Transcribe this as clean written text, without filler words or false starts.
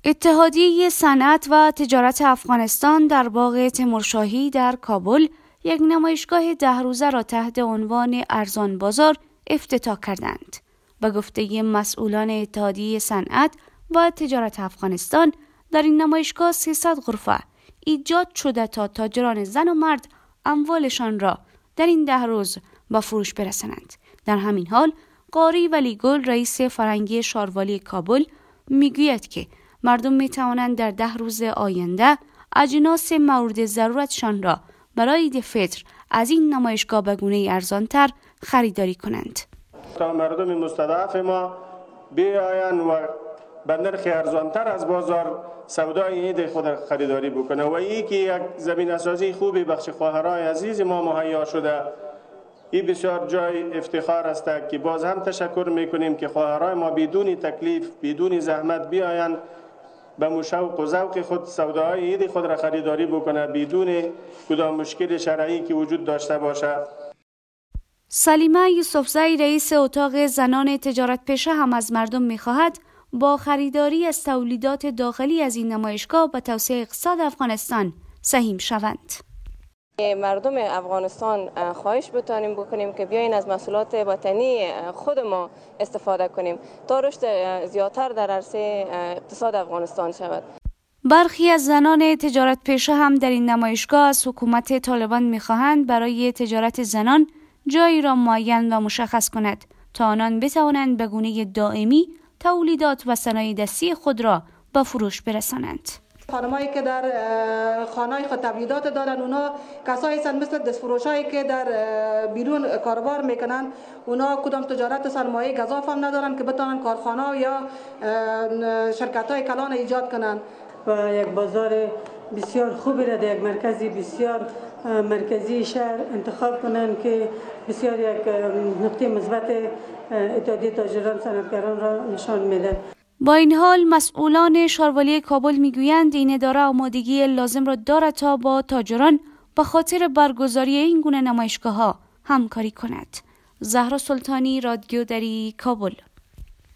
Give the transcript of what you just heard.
اتحادیه صنعت و تجارت افغانستان در باغ تیمورشاهی در کابل یک نمایشگاه 10 روزه را تحت عنوان ارزان بازار افتتاح کردند. به گفته مسئولان اتحادیه صنعت و تجارت افغانستان، در این نمایشگاه 300 غرفه ایجاد شده تا تاجران زن و مرد اموالشان را در این 10 روز به فروش برسانند. در همین حال قاری ولیگل، رئیس فرهنگی شاروالی کابل، میگوید که مردم می توانند در 10 روز آینده اجناس مورد ضرورتشان را برای عید فطر از این نمایشگاه به گونه ارزانتر خریداری کنند. تا مردم مستضعف ما بیاین و به نرخ ارزانتر از بازار سودای عید خود خریداری بکنه و این که یک زمین سازی خوبی بخش خواهرای عزیز ما مهیا شده، این بسیار جای افتخار است که باز هم تشکر میکنیم که خواهرای ما بدون تکلیف، بدون زحمت بیاین به مشوق و ذوق خود سودای عید خود را خریداری بکنه بدون کدام مشکل شرعی که وجود داشته باشه. سلیمه یوسفزئی، رئیس اتاق زنان تجارت پیشه، هم از مردم می‌خواهد با خریداری از تولیدات داخلی از این نمایشگاه به توسعه اقتصاد افغانستان سهیم شوند. مردم افغانستان خواهش بکنیم که بیاین از محصولات وطنی خود ما استفاده کنیم تا رشد زیادتر در عرصه اقتصاد افغانستان شود. برخی از زنان تجارت پیشه هم در این نمایشگاه از حکومت طالبان می‌خواهند برای تجارت زنان جایی را معین و مشخص کند تا آنان بتوانند به گونه دائمی تولیدات و صنایع دستی خود را به فروش برسانند. خانمایی که در خانه‌های خود تولیدات دارن، اونا کسایی هستند مثل دستفروشایی که در بیرون کاربار میکنن، اونا کدام تجارت سرمایه گزاف هم ندارن که بتونن کارخانه یا شرکت‌های کلان ایجاد کنن. و یک بازار بسیار خوبی را در یک مرکزی بسیار مرکزی شهر انتخاب کنن که بسیار یک نقطه مثبت اتحادیه تاجران صنعتگران را نشان میده. با این حال مسئولان شاروالی کابل میگویند این اداره آمادگی لازم را دارد تا با تاجران به خاطر برگزاری این گونه نمایشگاه‌ها همکاری کند. زهرا سلطانی، رادیو دری، کابل.